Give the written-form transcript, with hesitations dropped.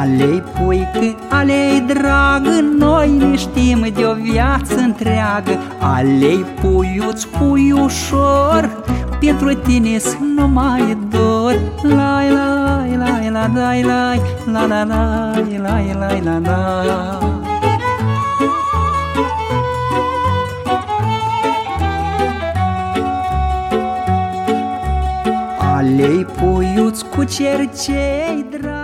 Ale-i puică, ale-i dragă, noi ne știm de o viață întreagă. Ale-i puiuț, puiușor, pentru tine-s numai dor. Lai, lai, lai, la, lai, lai, la, la, lai, lai, lai, la, la. Ale-i puiuț cu cercei dragi,